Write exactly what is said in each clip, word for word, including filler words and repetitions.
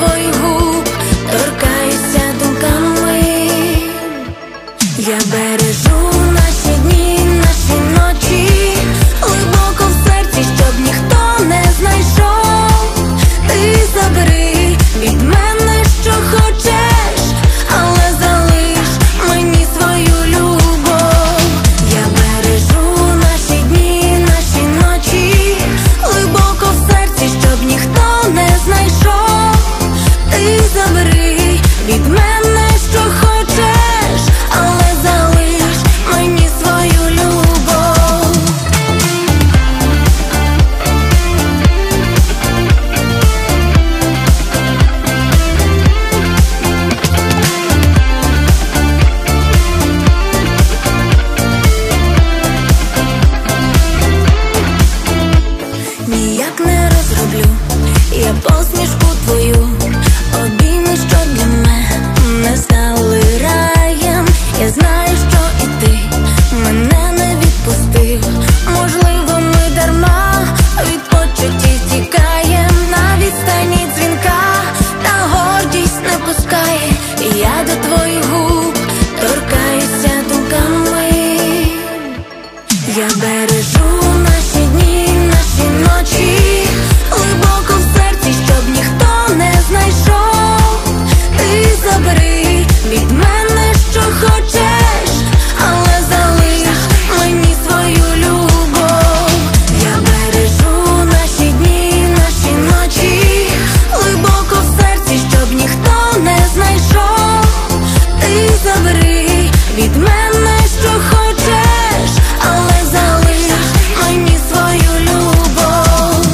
твоїх губ торкаюся думками. Я бережу наші дні, наші ночі, глибоко в серці, щоб ніхто не знайшов. Ти забери від мене, що хочеш, але залиш мені свою любов. Я бережу наші дні, наші ночі, глибоко в серці, щоб ніхто не знайшов. Ти забери від мене, що хочеш, але залиш мені свою любов. Ніяк не розроблю я посмішку твою, обійми, що для мене стали раєм. Я знаю, що і ти мене не відпустив. Можливо, ми дарма від почуттів тікаєм. На відстані дзвінка та гордість не пускає. І я до твоїх губ торкаюся думками. Я бережу наші дні, наші ночі, глибоко в серці, щоб ніхто не знайшов. Ти забери від мене, що хочеш, але залиш мені свою любов. Я бережу наші дні, наші ночі, глибоко в серці, щоб ніхто не знайшов. Ти забери від мене, що хочеш, але залиш мені свою любов.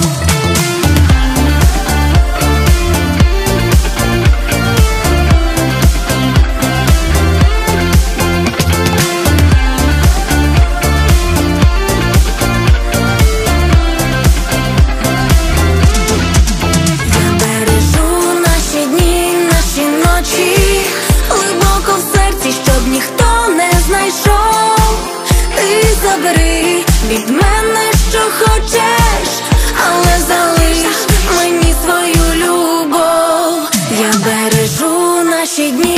Я бережу наші дні, наші ночі, глибоко в серці, щоб ніхто не знайшов. Ти забери від мене, що хочеш, але залиш мені свою любов. Я бережу наші дні.